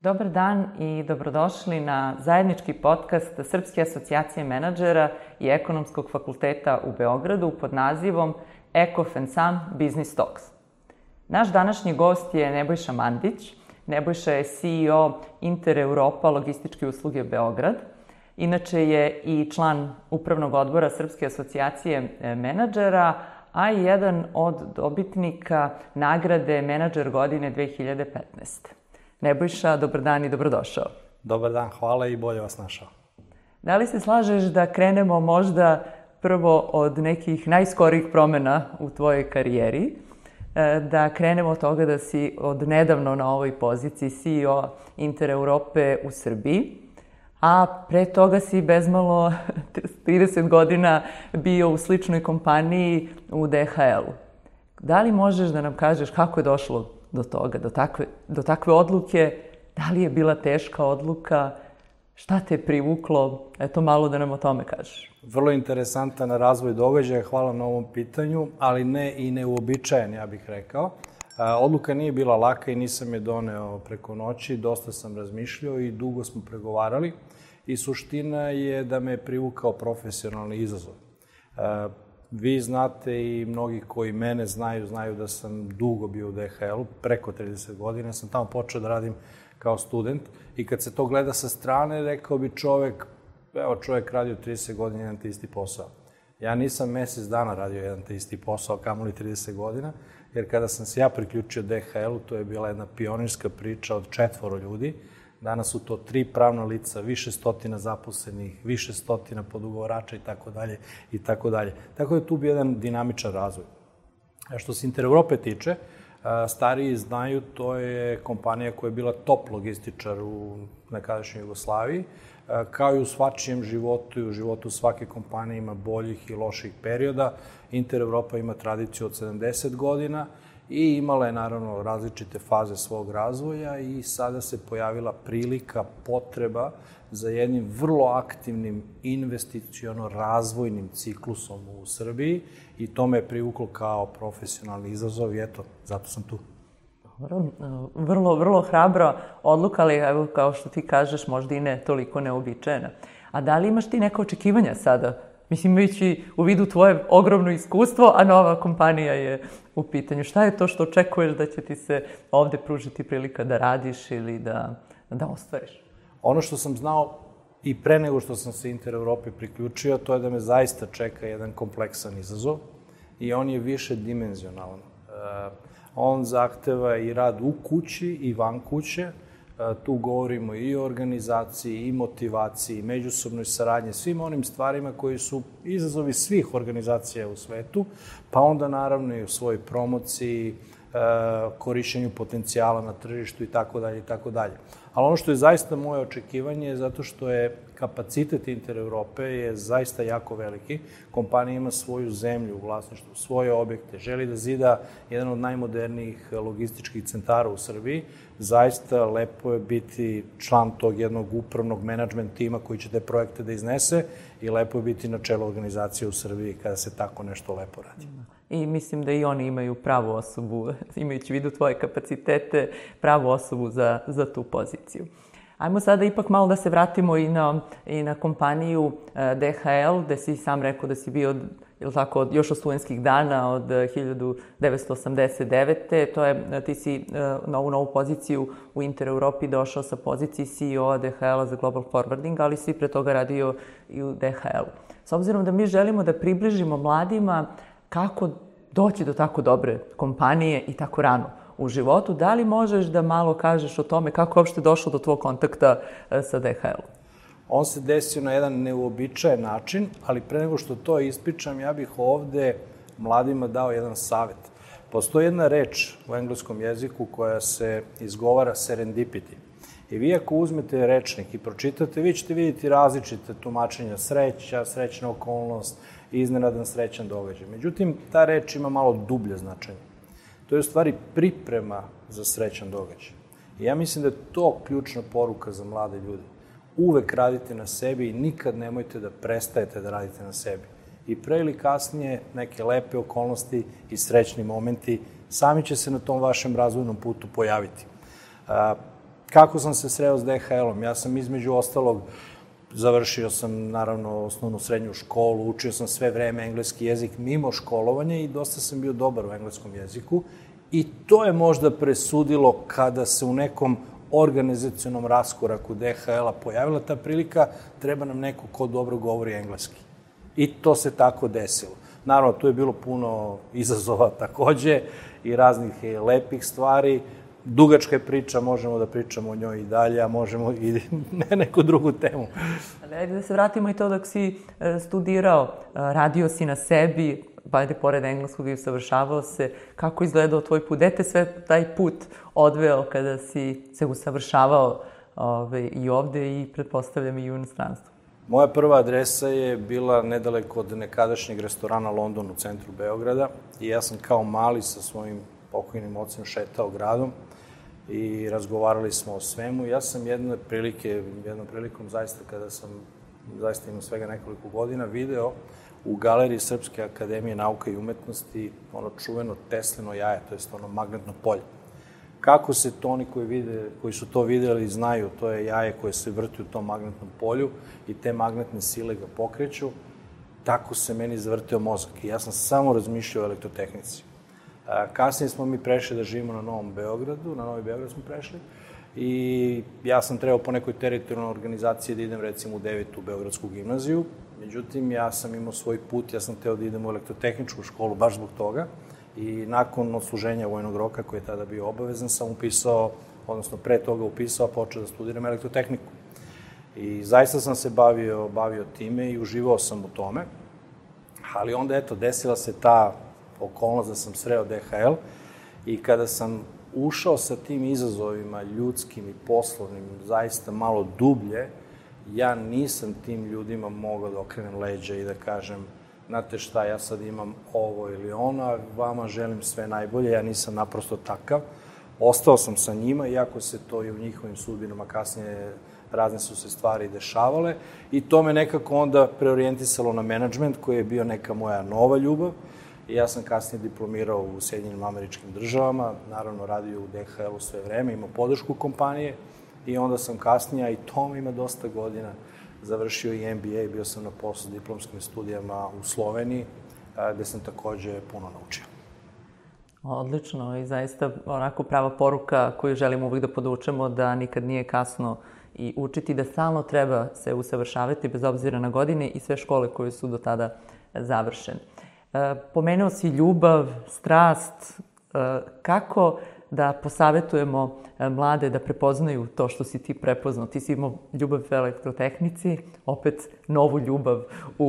Dobar dan i dobrodošli na zajednički podcast Srpske asocijacije menadžera i Ekonomskog fakulteta u Beogradu pod nazivom Eko Fensan Business Talks. Naš današnji gost je Nebojša Mandić. Nebojša je CEO Inter Europa logističke usluge Beograd. Inače je i član upravnog odbora Srpske asocijacije menadžera, a i jedan od dobitnika nagrade Menadžer godine 2015. Nebojša, dobar dan i dobrodošao. Dobar dan, hvala i bolje vas našao. Da li se slažeš da krenemo možda prvo od nekih najskorijih promjena u tvojoj karijeri? Da krenemo od toga da si od nedavno na ovoj poziciji CEO Inter Europe u Srbiji, a pre toga si bezmalo 30 godina bio u sličnoj kompaniji u DHL-u. Da li možeš da nam kažeš kako je došlo do toga, do takve odluke? Da li je bila teška odluka? Šta te je privuklo? Eto, malo da nam o tome kažeš. Vrlo interesantan razvoj događaja, hvala na ovom pitanju, ali ne i neuobičajen, ja bih rekao. Odluka nije bila laka i nisam je doneo preko noći, dosta sam razmišljao i dugo smo pregovarali i suština je da me je privukao profesionalni izazov. Vi znate i mnogi koji mene znaju da sam dugo bio u DHL-u, preko 30 godina. Sam tamo počeo da radim kao student i kad se to gleda sa strane, rekao bi čovjek radio 30 godina jedan te isti posao. Ja nisam mesec dana radio jedan te isti posao, kamoli 30 godina, jer kada sam se ja priključio DHL-u, to je bila jedna pionirska priča od 4 ljudi. Danas su to 3 pravna lica, više stotina zaposlenih, više stotina podugovarača itd. Tako da tu bi jedan dinamičan razvoj. Što se Inter Europe tiče, stariji znaju, to je kompanija koja je bila top logističar u nekadašnjoj Jugoslaviji. Kao i u svačijem životu i u životu svake kompanije ima boljih i loših perioda. Inter Europa ima tradiciju od 70 godina i imala je naravno različite faze svog razvoja i sada se pojavila prilika, potreba za jednim vrlo aktivnim investiciono-razvojnim ciklusom u Srbiji i to me je privuklo kao profesionalni izazov i eto, zato sam tu. Vrlo hrabra odluka, ali evo, kao što ti kažeš, možda i ne toliko neobičajena. A da li imaš ti neka očekivanja sada? Mislim, imajući u vidu tvoje ogromno iskustvo, a nova kompanija je u pitanju. Šta je to što očekuješ da će ti se ovde pružiti prilika da radiš ili da ostvariš? Ono što sam znao i pre nego što sam se Inter Europe priključio, to je da me zaista čeka jedan kompleksan izazov i on je više dimenzionalan. On zahteva i rad u kući i van kuće. Tu govorimo i o organizaciji, i motivaciji, i međusobnoj saradnji, svim onim stvarima koji su izazovi svih organizacija u svetu, pa onda naravno i u svojoj promociji, korišćenju potencijala na tržištu itd. Ali ono što je zaista moje očekivanje je zato što je kapacitet Inter Europe je zaista jako veliki. Kompanija ima svoju zemlju u vlasništvu, svoje objekte, želi da zida jedan od najmodernijih logističkih centara u Srbiji. Zaista lepo je biti član tog jednog upravnog menadžment tima koji će te projekte da iznese i lepo je biti na čelu organizacije u Srbiji kada se tako nešto lepo radi. I mislim da i oni imaju pravu osobu, imajući u vidu tvoje kapacitete, pravu osobu za tu poziciju. Ajmo sada ipak malo da se vratimo i na kompaniju DHL, gde si sam rekao da si bio još od studentskih dana, od 1989. Ti si na ovu novu poziciju u Inter Europi došao sa poziciji CEO-a DHL-a za Global Forwarding, ali si pre toga radio i u DHL-u. S obzirom da mi želimo da približimo mladima kako doći do tako dobre kompanije i tako rano u životu, da li možeš da malo kažeš o tome kako je uopšte došlo do tvog kontakta sa DHL-om? On se desio na jedan neuobičajen način, ali pre nego što to ispričam, ja bih ovde mladima dao jedan savet. Postoji jedna reč u engleskom jeziku koja se izgovara serendipity. I vi ako uzmete rečnik i pročitate, vi ćete vidjeti različite tumačenja sreća, srećna okolnost, iznenadan srećan događaj. Međutim, ta reč ima malo dublje značenje. To je u stvari priprema za srećan događaj. I ja mislim da je to ključna poruka za mlade ljude. Uvek radite na sebi i nikad nemojte da prestajete da radite na sebi. I pre ili kasnije neke lepe okolnosti i srećni momenti sami će se na tom vašem razvojnom putu pojaviti. Kako sam se sreo s DHL-om? Ja sam između ostalog, završio sam naravno osnovnu srednju školu, učio sam sve vreme engleski jezik mimo školovanja i dosta sam bio dobar u engleskom jeziku i to je možda presudilo kada se u nekom organizacionom raskoraku DHL-a pojavila ta prilika, treba nam neko ko dobro govori engleski. I to se tako desilo. Naravno, tu je bilo puno izazova takođe i raznih lepih stvari. Dugačka je priča, možemo da pričamo o njoj i dalje, a možemo i neku drugu temu. Ali ajde da se vratimo i to dok si studirao, radio si na sebi, pa ajde pored engleskog i usavršavao se. Kako izgledao tvoj put? Gde te sve taj put odveo kada si se usavršavao i ovde i pretpostavljam i u inostranstvu? Moja prva adresa je bila nedaleko od nekadašnjeg restorana London u centru Beograda i ja sam kao mali sa svojim pokojnim ocem šetao gradom i razgovarali smo o svemu. Ja sam jednom prilikom zaista, kada sam zaista imao svega nekoliko godina, video u galeriji Srpske akademije nauka i umetnosti ono čuveno Teslino jaje, to je ono magnetno polje. Kako se to oni koji su to videli znaju, to je jaje koje se vrti u tom magnetnom polju i te magnetne sile ga pokreću, tako se meni zavrteo mozak i ja sam samo razmišljao o elektrotehnici. Kasnije smo mi prešli da živimo na Novom Beogradu, na Novi Beograd smo prešli i ja sam trebao po nekoj teritorijalnoj organizaciji da idem recimo u 9. Beogradsku gimnaziju, međutim ja sam imao svoj put, ja sam teo da idem u elektrotehničku školu baš zbog toga i nakon odsluženja vojnog roka koji je tada bio obavezan sam upisao, odnosno pre toga upisao, počeo da studiram elektrotehniku. I zaista sam se bavio time i uživao sam u tome, ali onda eto desila se ta okolnost da sam sreo DHL i kada sam ušao sa tim izazovima ljudskim i poslovnim zaista malo dublje, ja nisam tim ljudima mogao da okrenem leđa i da kažem znate šta, ja sad imam ovo ili ono, a vama želim sve najbolje, ja nisam naprosto takav. Ostao sam sa njima, iako se to i u njihovim sudbinama kasnije razne su se stvari dešavale i to me nekako onda preorijentisalo na menadžment koji je bio neka moja nova ljubav. I ja sam kasnije diplomirao u Sjedinjenim Američkim Državama, naravno radio u DHL-u sve vreme, imao podršku kompanije i onda sam kasnije, a i to ima dosta godina, završio i MBA, bio sam na postdiplomskim studijama u Sloveniji, gde sam takođe puno naučio. Odlično i zaista onako prava poruka koju želimo uvijek da podučemo da nikad nije kasno i učiti da stalno treba se usavršavati bez obzira na godine i sve škole koje su do tada završene. Pomenuo si ljubav, strast, kako da posavetujemo mlade da prepoznaju to što si ti prepoznao. Ti si imao ljubav u elektrotehnici, opet novu ljubav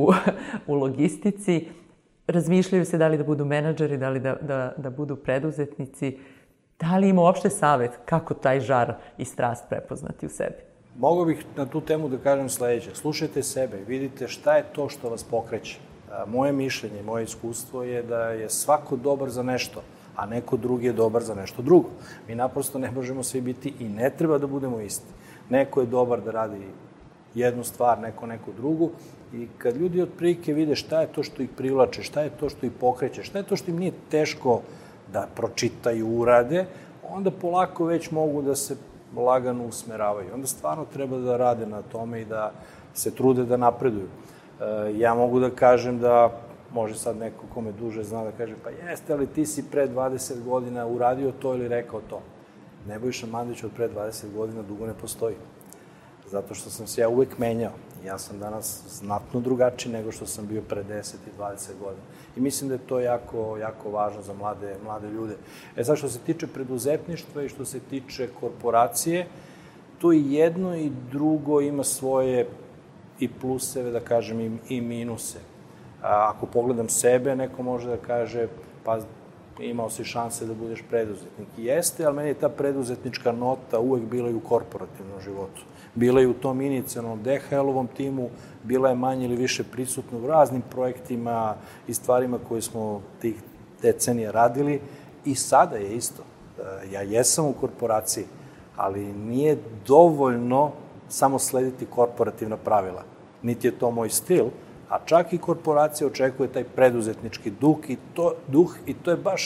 u logistici. Razmišljaju se da li da budu menadžeri, da li da budu preduzetnici. Da li ima uopšte savet kako taj žar i strast prepoznati u sebi? Mogao bih na tu temu da kažem sledeće. Slušajte sebe, vidite šta je to što vas pokreće. Moje mišljenje, moje iskustvo je da je svako dobar za nešto, a neko drugi je dobar za nešto drugo. Mi naprosto ne možemo svi biti i ne treba da budemo isti. Neko je dobar da radi jednu stvar, neko neku drugu i kad ljudi otprilike vide šta je to što ih privlače, šta je to što ih pokreće, šta je to što im nije teško da pročitaju, urade, onda polako već mogu da se lagano usmeravaju. Onda stvarno treba da rade na tome i da se trude da napreduju. Ja mogu da kažem da, može sad neko ko me duže zna da kaže, pa jeste, ali ti si pre 20 godina uradio to ili rekao to. Nebojša Mandić od pre 20 godina dugo ne postoji. Zato što sam se ja uvek menjao. Ja sam danas znatno drugačiji nego što sam bio pre 10 i 20 godina. I mislim da je to jako važno za mlade ljude. Sad, što se tiče preduzetništva i što se tiče korporacije, to i jedno i drugo ima svoje i pluseve, da kažem, i minuse. Ako pogledam sebe, neko može da kaže, pa imao si šanse da budeš preduzetnik. Jeste, ali meni je ta preduzetnička nota uvek bila i u korporativnom životu. Bila je u tom inicijalnom DHL-ovom timu, bila je manje ili više prisutna u raznim projektima i stvarima koje smo tih decenija radili. I sada je isto. Ja jesam u korporaciji, ali nije dovoljno samo slediti korporativna pravila. Niti je to moj stil, a čak i korporacija očekuje taj preduzetnički duh i to je baš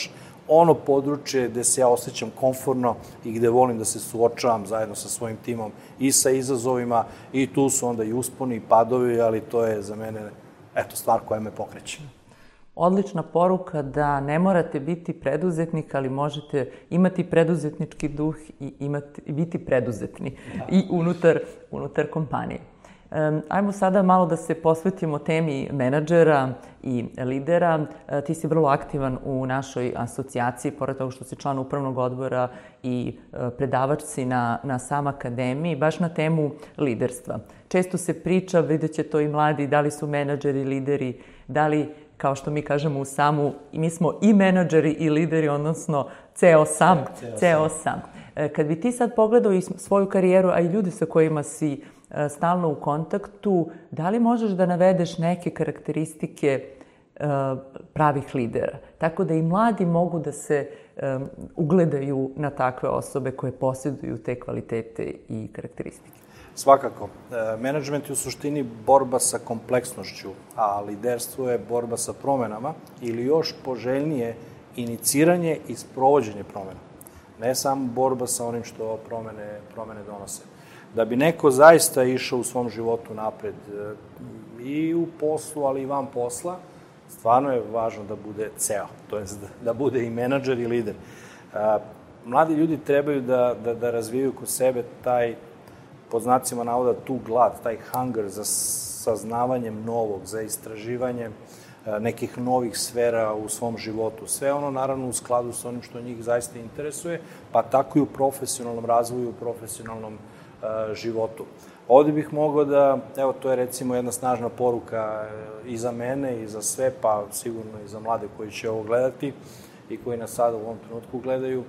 ono područje gde se ja osjećam komfortno i gde volim da se suočavam zajedno sa svojim timom i sa izazovima i tu su onda i usponi i padovi, ali to je za mene, stvar koja me pokreće. Odlična poruka da ne morate biti preduzetnik, ali možete imati preduzetnički duh i biti preduzetni i unutar kompanije. Ajmo sada malo da se posvetimo temi menadžera i lidera. Ti si vrlo aktivan u našoj asocijaciji, pored toga što si član upravnog odbora i predavač si na SAM akademiji, baš na temu liderstva. Često se priča, vidjet će to i mladi, da li su menadžeri, lideri, da li, kao što mi kažemo u SAM-u, mi smo i menadžeri i lideri, odnosno ceo SAM. Kad bi ti sad pogledao i svoju karijeru, a i ljudi sa kojima si stalno u kontaktu, da li možeš da navedeš neke karakteristike pravih lidera? Tako da i mladi mogu da se ugledaju na takve osobe koje posjeduju te kvalitete i karakteristike. Svakako. Menadžment je u suštini borba sa kompleksnošću, a liderstvo je borba sa promenama ili još poželjnije iniciranje i sprovođenje promena. Ne samo borba sa onim što promene donose. Da bi neko zaista išao u svom životu napred i u poslu, ali i van posla, stvarno je važno da bude ceo, to je da bude i menadžer i lider. Mladi ljudi trebaju da razvijaju kod sebe taj, pod znacima navoda, tu glad, taj hunger za saznavanjem novog, za istraživanjem nekih novih sfera u svom životu. Sve ono, naravno, u skladu sa onim što njih zaista interesuje, pa tako i u profesionalnom razvoju, u profesionalnom životu. Ovde bih mogao da, evo, to je recimo jedna snažna poruka i za mene i za sve, pa sigurno i za mlade koji će ovo gledati i koji nas sada u ovom trenutku gledaju,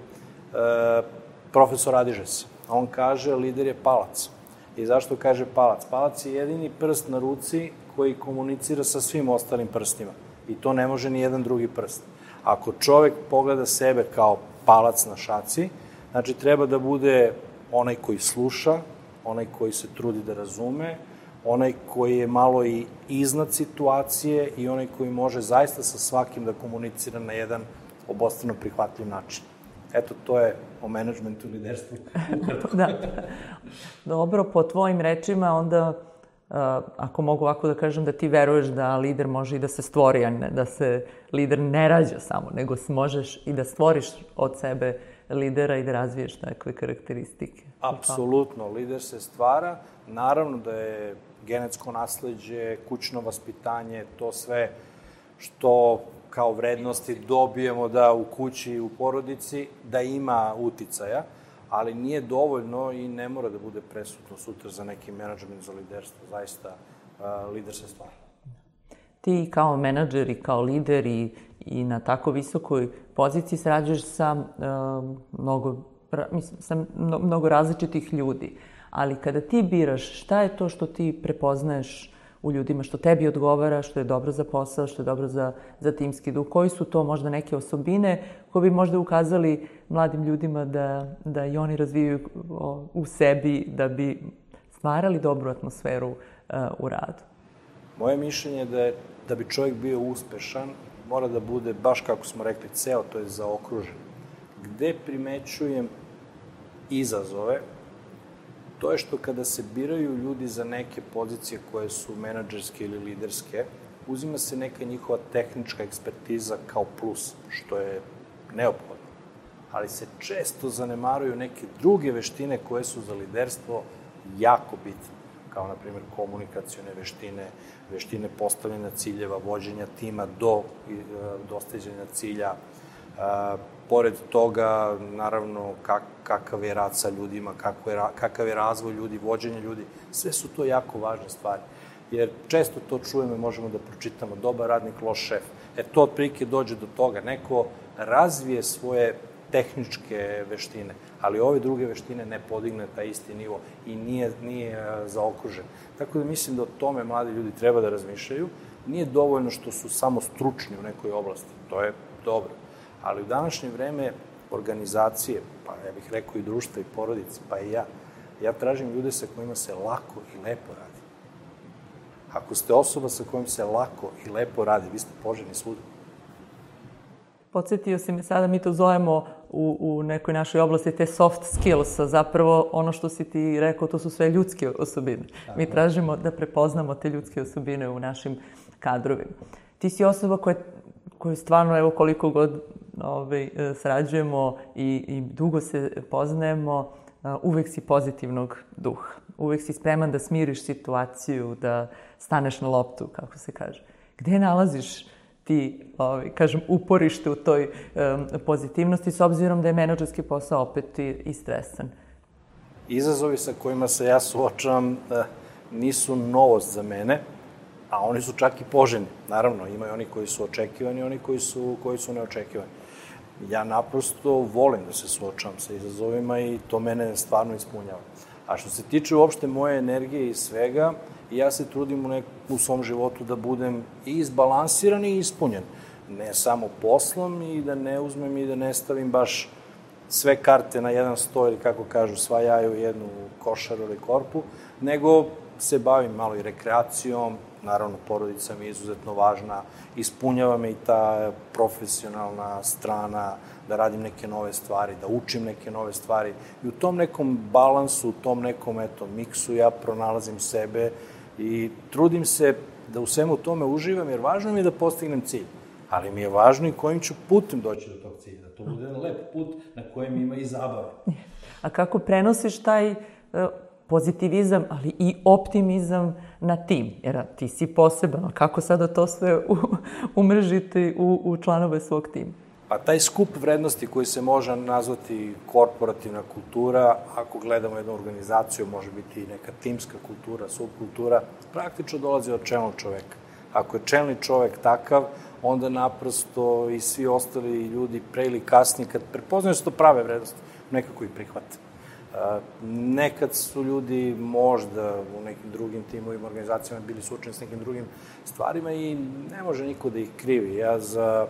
profesor Radižes. On kaže, lider je palac. I zašto kaže palac? Palac je jedini prst na ruci koji komunicira sa svim ostalim prstima. I to ne može ni jedan drugi prst. Ako čovek pogleda sebe kao palac na šaci, znači treba da bude onaj koji sluša, onaj koji se trudi da razume, onaj koji je malo i iznad situacije i onaj koji može zaista sa svakim da komunicira na jedan obostrano prihvatljiv način. Eto, to je o menadžmentu i liderstvu. Da. Dobro, po tvojim rečima onda, ako mogu ovako da kažem, da ti veruješ da lider može i da se stvori, a ne da se lider ne rađa samo, nego možeš i da stvoriš od sebe lidera i da razviješ takve karakteristike. Apsolutno, lider se stvara. Naravno da je genetsko nasleđe, kućno vaspitanje, to sve što kao vrednosti dobijemo da u kući i u porodici, da ima uticaja, ali nije dovoljno i ne mora da bude presudno sutra za neki menadžment, za liderstvo. Zaista, lider se stvara. Ti kao menadžer i kao lider i na tako visokoj poziciji sarađuješ sa mnogo različitih ljudi. Ali kada ti biraš, šta je to što ti prepoznaješ u ljudima, što tebi odgovara, što je dobro za posao, što je dobro za timski duh? Koji su to možda neke osobine koje bi možda ukazali mladim ljudima da i oni razvijaju u sebi, da bi stvarali dobru atmosferu u radu? Moje mišljenje je da bi čovjek bio uspešan, mora da bude, baš kako smo rekli, ceo, to je zaokružen. Gde primećujem izazove, to je što kada se biraju ljudi za neke pozicije koje su menadžerske ili liderske, uzima se neka njihova tehnička ekspertiza kao plus, što je neophodno. Ali se često zanemaruju neke druge veštine koje su za liderstvo jako bitne, kao, na primjer, komunikacione veštine, veštine postavljanja ciljeva, vođenja tima do dostizanja cilja. Pored toga, naravno, kakav je rad sa ljudima, kakav je razvoj ljudi, vođenje ljudi, sve su to jako važne stvari. Jer često to čujemo i možemo da pročitamo, dobar radnik, loš šef. To otprilike dođe do toga. Neko razvije svoje tehničke veštine, ali ove druge veštine ne podigne taj isti nivo i nije zaokružen. Tako da mislim da o tome mladi ljudi treba da razmišljaju. Nije dovoljno što su samo stručni u nekoj oblasti, to je dobro. Ali u današnje vreme organizacije, pa ja bih rekao i društva i porodice, pa i ja tražim ljude sa kojima se lako i lepo radi. Ako ste osoba sa kojom se lako i lepo radi, vi ste poželjni svuda. Podsjetio si me sada, mi to zovemo u nekoj našoj oblasti te soft skills, a zapravo ono što si ti rekao, to su sve ljudske osobine. Mi tražimo da prepoznamo te ljudske osobine u našim kadrovima. Ti si osoba koju stvarno, evo koliko god sarađujemo i dugo se poznajemo, uvek si pozitivnog duha. Uvek si spreman da smiriš situaciju, da staneš na loptu, kako se kaže. Gde nalaziš ti, kažem, uporište u toj pozitivnosti, s obzirom da je menadžerski posao opet i stresan? Izazovi sa kojima se ja suočavam nisu novost za mene, a oni su čak i poželjni. Naravno, imaju oni koji su očekivani i oni koji su neočekivani. Ja naprosto volim da se suočavam sa izazovima i to mene stvarno ispunjava. A što se tiče uopšte moje energije i svega, ja se trudim u svom životu da budem i izbalansiran i ispunjen. Ne samo poslom i da ne uzmem i da ne stavim baš sve karte na jedan sto ili kako kažu sva jaja u jednu košaru ili korpu, nego se bavim malo i rekreacijom, naravno porodica mi je izuzetno važna, ispunjava me i ta profesionalna strana, da radim neke nove stvari, da učim neke nove stvari. I u tom nekom balansu, u tom nekom miksu ja pronalazim sebe i trudim se da u svemu tome uživam, jer važno mi je da postignem cilj. Ali mi je važno i kojim ću putem doći do tog cilja, da to bude jedan lep put na kojem ima i zabave. A kako prenosiš taj pozitivizam, ali i optimizam na tim? Jer ti si poseban, kako sada to sve umrežiti u članove svog tima? Pa taj skup vrednosti koji se može nazvati korporativna kultura, ako gledamo jednu organizaciju, može biti i neka timska kultura, subkultura, praktično dolazi od čelnog čoveka. Ako je čelni čovek takav, onda naprosto i svi ostali ljudi pre ili kasnije, kad prepoznaju su to prave vrednosti, nekako ih prihvate. Nekad su ljudi možda u nekim drugim timovima, organizacijama bili suočeni s nekim drugim stvarima i ne može niko da ih krivi. Ja za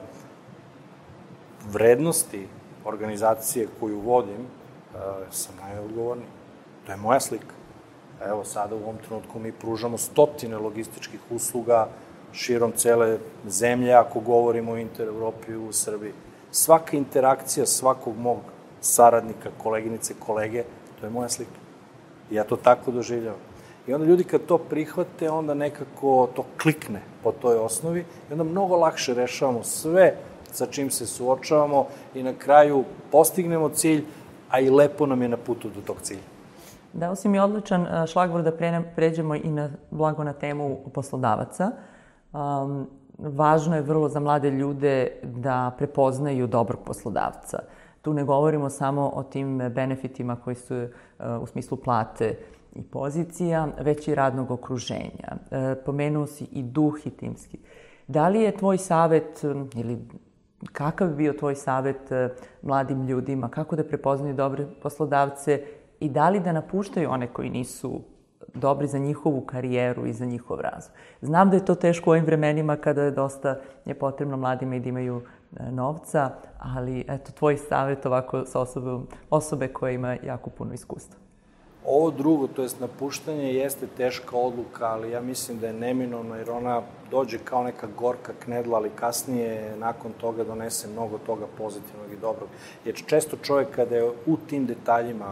vrednosti organizacije koju vodim sam najodgovorniji. To je moja slika. Evo, sada u ovom trenutku mi pružamo 100 logističkih usluga širom cele zemlje, ako govorimo o Inter-Evropi u Srbiji. Svaka interakcija svakog mog saradnika, koleginice, kolege, to je moja slika. I ja to tako doživljavam. I onda ljudi kad to prihvate, onda nekako to klikne po toj osnovi i onda mnogo lakše rešavamo sve sa čim se suočavamo i na kraju postignemo cilj, a i lepo nam je na putu do tog cilja. Dao si mi odličan šlagvor da pređemo i blago na temu poslodavaca. Važno je vrlo za mlade ljude da prepoznaju dobrog poslodavca. Tu ne govorimo samo o tim benefitima koji su u smislu plate i pozicija, već i radnog okruženja. Pomenuo si i duh i timski. Da li je tvoj savet, ili kakav bi bio tvoj savet mladim ljudima, kako da prepoznaju dobre poslodavce i da li da napuštaju one koji nisu dobri za njihovu karijeru i za njihov razvoj? Znam da je to teško u ovim vremenima kada je dosta potrebno mladima i da imaju novca, ali eto, tvoj savjet ovako sa osobe koja ima jako puno iskustva. Ovo drugo, to jest napuštanje, jeste teška odluka, ali ja mislim da je neminovno jer ona dođe kao neka gorka knedla, ali kasnije nakon toga donese mnogo toga pozitivnog i dobrog. Jer često čovjek kada je u tim detaljima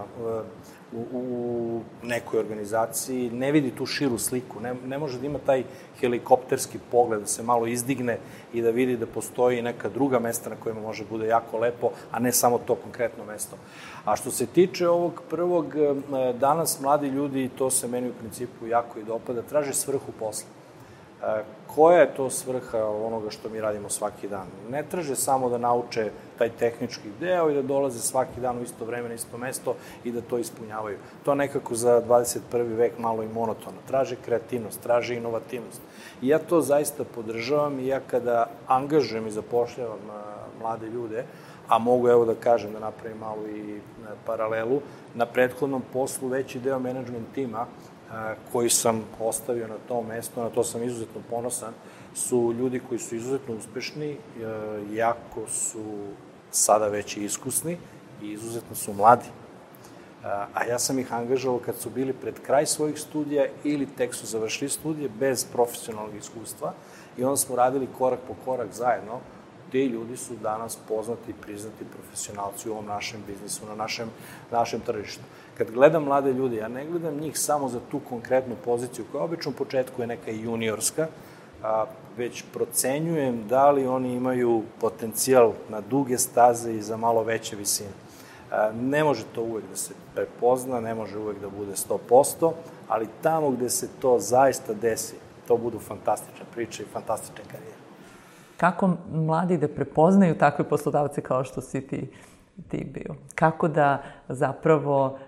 u nekoj organizaciji ne vidi tu širu sliku, ne može da ima taj helikopterski pogled, da se malo izdigne i da vidi da postoji neka druga mesta na kojima može bude jako lepo, a ne samo to konkretno mesto. A što se tiče ovog prvog, danas mladi ljudi, i to se meni u principu jako i dopada, traže svrhu posla. Koja je to svrha onoga što mi radimo svaki dan? Ne traže samo da nauče taj tehnički deo i da dolaze svaki dan u isto vreme na isto mesto i da to ispunjavaju. To nekako za 21. vek malo i monotono. Traže kreativnost, traže inovativnost. I ja to zaista podržavam i ja kada angažujem i zapošljavam mlade ljude, a mogu evo da kažem da napravim malo i paralelu, na prethodnom poslu veći deo menadžment tima koji sam ostavio na tom mestu, na to sam izuzetno ponosan, su ljudi koji su izuzetno uspešni, jako su sada već i iskusni i izuzetno su mladi. A ja sam ih angažovao kad su bili pred kraj svojih studija ili tek su završili studije bez profesionalnog iskustva i onda smo radili korak po korak zajedno ti ljudi su danas poznati i priznati profesionalci u ovom našem biznisu, na našem tržištu. Kad gledam mlade ljude, ja ne gledam njih samo za tu konkretnu poziciju, koja obično u početku je neka juniorska, već procenjujem da li oni imaju potencijal na duge staze i za malo veće visine. Ne može to uvek da se prepozna, ne može uvek da bude 100%, ali tamo gde se to zaista desi, to budu fantastične priče i fantastične karijere. Kako mladi da prepoznaju takve poslodavce kao što si ti bio? Kako da zapravo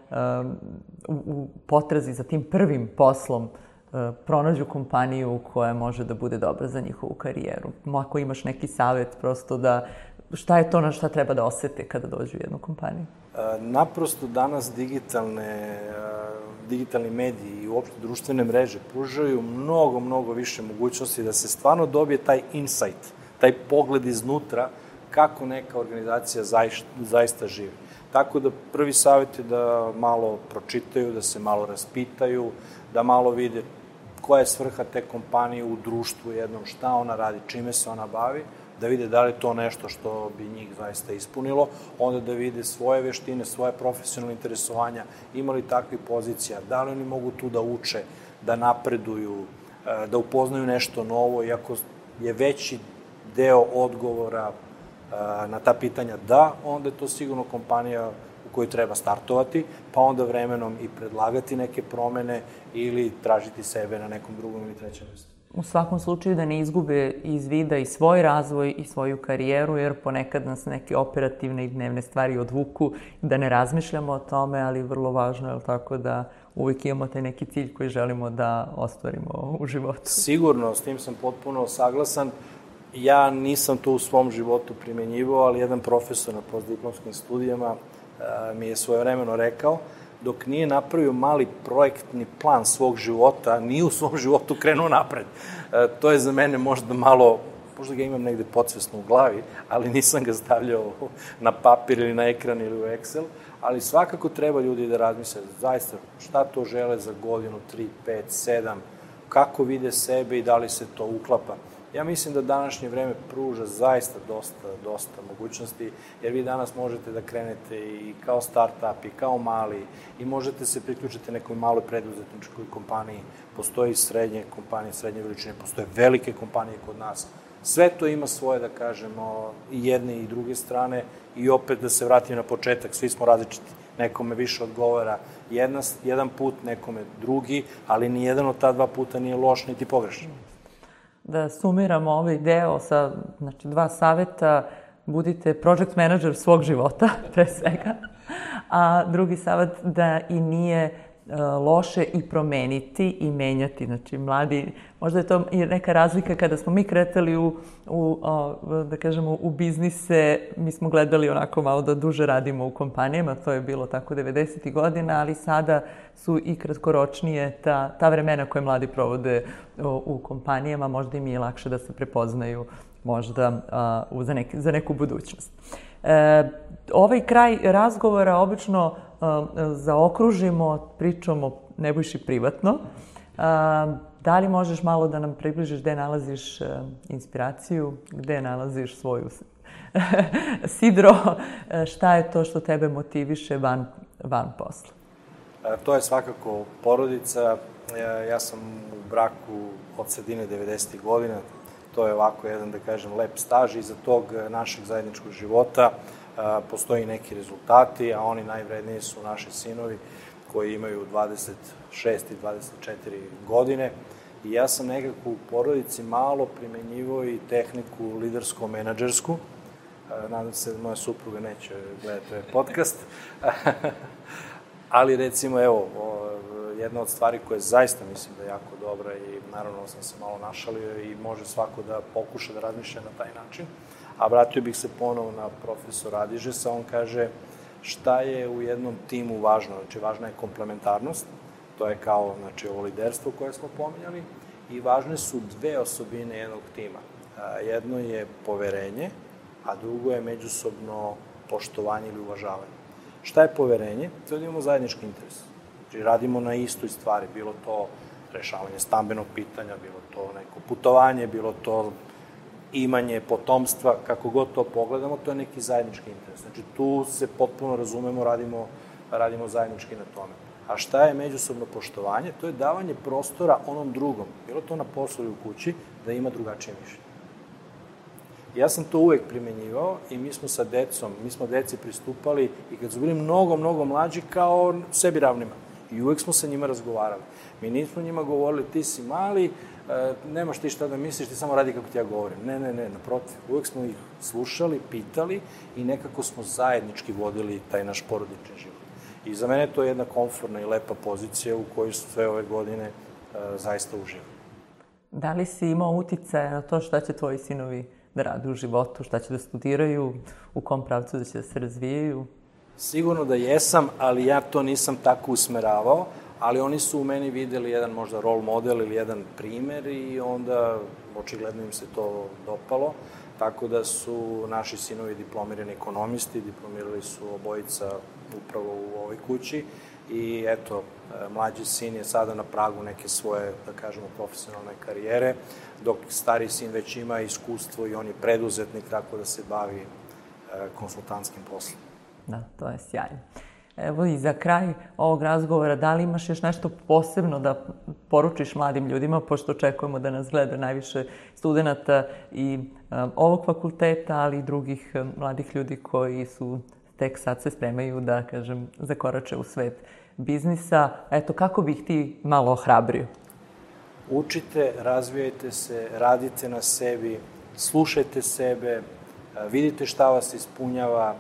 u potrazi za tim prvim poslom pronađu kompaniju koja može da bude dobra za njihovu karijeru? Ako imaš neki savet prosto da šta je to na šta treba da osete kada dođu u jednu kompaniju? Naprosto danas digitalni mediji i uopšte društvene mreže pružaju mnogo više mogućnosti da se stvarno dobije taj insight, taj pogled iznutra kako neka organizacija zaista živi. Tako da prvi savjet je da malo pročitaju, da se malo raspitaju, da malo vide koja je svrha te kompanije u društvu jednom, šta ona radi, čime se ona bavi, da vide da li je to nešto što bi njih zaista ispunilo, onda da vide svoje veštine, svoje profesionalne interesovanja, ima li takvih pozicija, da li oni mogu tu da uče, da napreduju, da upoznaju nešto novo, iako je veći deo odgovora na ta pitanja da, onda je to sigurno kompanija u kojoj treba startovati, pa onda vremenom i predlagati neke promene ili tražiti sebe na nekom drugom ili trećem mjestu. U svakom slučaju da ne izgube iz vida i svoj razvoj i svoju karijeru, jer ponekad nas neke operativne i dnevne stvari odvuku, da ne razmišljamo o tome, ali vrlo važno je tako da uvijek imamo taj neki cilj koji želimo da ostvarimo u životu. Sigurno, s tim sam potpuno saglasan. Ja nisam to u svom životu primenjivao, ali jedan profesor na postdiplomskim studijama mi je svojevremeno rekao, dok nije napravio mali projektni plan svog života, nije u svom životu krenuo napred. To je za mene možda malo, možda ga imam negde podsvesno u glavi, ali nisam ga stavljao na papir ili na ekran ili u Excel, ali svakako treba ljudi da razmisle zaista šta to žele za godinu, 3, 5, 7, kako vide sebe i da li se to uklapa. Ja mislim da današnje vreme pruža zaista dosta mogućnosti, jer vi danas možete da krenete i kao start-up i kao mali i možete se priključiti nekoj maloj preduzetničkoj kompaniji. Postoji srednje kompanije, srednje veličine, postoje velike kompanije kod nas. Sve to ima svoje, da kažemo, i jedne i druge strane i opet da se vratim na početak, svi smo različiti. Nekome više odgovara jedan put, nekome drugi, ali ni jedan od ta dva puta nije loš niti pogrešan. Da sumiramo ovaj deo sa 2 saveta, budite project manager svog života, pre svega, a drugi savet da i nije loše i promeniti i menjati. Znači, mladi, možda je to i neka razlika kada smo mi kretali da kažemo, u biznise, mi smo gledali onako malo da duže radimo u kompanijama, to je bilo tako 90. godina, ali sada su i kratkoročnije ta vremena koje mladi provode u kompanijama, možda im je lakše da se prepoznaju možda za neku budućnost. Ovaj kraj razgovora obično zaokružimo pričom o Nebojši privatno. Da li možeš malo da nam približiš gde nalaziš inspiraciju, gde nalaziš svoju sidro, šta je to što tebe motiviše van posla? To je svakako porodica. Ja sam u braku od sredine 90. godina. To je ovako jedan, da kažem, lep staž. Iza tog našeg zajedničkog života postoji neki rezultati, a oni najvredniji su naši sinovi koji imaju 26 i 24 godine. I ja sam nekako u porodici malo primenjivao i tehniku lidersko-menadžersku. Nadam se da moja supruga neće gledati ovaj podcast. Ali recimo, evo, jedna od stvari koja zaista mislim da je jako dobra i naravno sam se malo našalio i može svako da pokuša da razmišlja na taj način. A vratio bih se ponovo na profesora Adižesa, on kaže šta je u jednom timu važno. Znači, važna je komplementarnost, to je kao, znači, ovo liderstvo koje smo pominjali, i važne su dve osobine jednog tima. Jedno je poverenje, a drugo je međusobno poštovanje ili uvažavanje. Šta je poverenje? To je da imamo zajednički interes. Znači, radimo na istoj stvari, bilo to rešavanje stambenog pitanja, bilo to neko putovanje, bilo to imanje potomstva, kako god to pogledamo, to je neki zajednički interes. Znači, tu se potpuno razumemo, radimo zajednički na tome. A šta je međusobno poštovanje? To je davanje prostora onom drugom, bilo to na poslu ili u kući, da ima drugačije mišljenje. Ja sam to uvek primenjivao i mi smo deci pristupali i kad su bili mnogo mlađi kao sebi ravnima. I uvek smo sa njima razgovarali. Mi nismo njima govorili, ti si mali, nemaš ti šta da misliš, ti samo radi kako ti ja govorim. Ne, naprotiv. Uvek smo ih slušali, pitali i nekako smo zajednički vodili taj naš porodični život. I za mene to je jedna komfortna i lepa pozicija u kojoj su sve ove godine zaista uživali. Da li si imao uticaja na to šta će tvoji sinovi da rade u životu, šta će da studiraju, u kom pravcu da će da se razvijaju? Sigurno da jesam, ali ja to nisam tako usmeravao, ali oni su u meni videli jedan možda role model ili jedan primer i onda očigledno im se to dopalo, tako da su naši sinovi diplomirani ekonomisti, diplomirali su obojica upravo u ovoj kući i eto, mlađi sin je sada na pragu neke svoje, da kažemo, profesionalne karijere, dok stariji sin već ima iskustvo i on je preduzetnik, tako da se bavi konsultantskim poslom. Da, to je sjajno. Evo i za kraj ovog razgovora, da li imaš još nešto posebno da poručiš mladim ljudima, pošto očekujemo da nas gleda najviše studenta i ovog fakulteta, ali i drugih mladih ljudi koji su tek sad se spremaju da, kažem, zakorače u svet biznisa. Eto, kako bih ti malo ohrabrio? Učite, razvijajte se, radite na sebi, slušajte sebe, vidite šta vas ispunjava.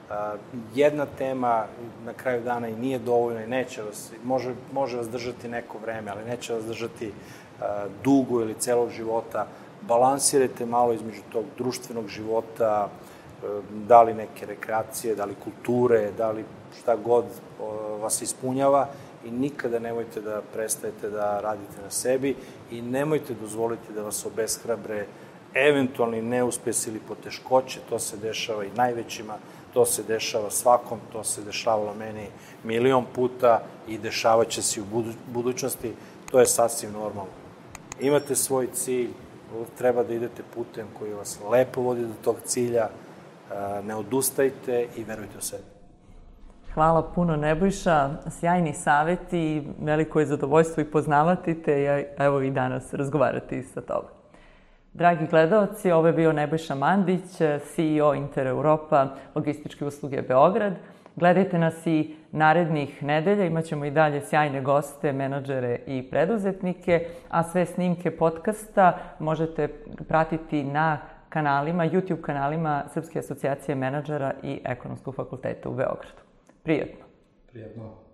Jedna tema na kraju dana i nije dovoljna i neće vas, može vas držati neko vreme, ali neće vas držati dugo ili celog života. Balansirajte malo između tog društvenog života, da li neke rekreacije, da li kulture, da li šta god vas ispunjava i nikada nemojte da prestajete da radite na sebi i nemojte dozvoliti da vas obeshrabre eventualni neuspesi ili poteškoće, to se dešava i najvećima, to se dešava svakom, to se dešavalo meni milion puta i dešavat će se u budućnosti, to je sasvim normalno. Imate svoj cilj, treba da idete putem koji vas lepo vodi do tog cilja, ne odustajte i verujte u sebe. Hvala puno, Nebojša, sjajni saveti i veliko je zadovoljstvo i poznavati te i evo i danas razgovarati sa tobom. Dragi gledalci, ovo je bio Nebojša Mandić, CEO Intereuropa, logističke usluge Beograd. Gledajte nas i narednih nedelja, imaćemo i dalje sjajne goste, menadžere i preduzetnike, a sve snimke podcasta možete pratiti na kanalima, YouTube kanalima Srpske asocijacije menadžera i Ekonomskog fakulteta u Beogradu. Prijetno! Prijetno!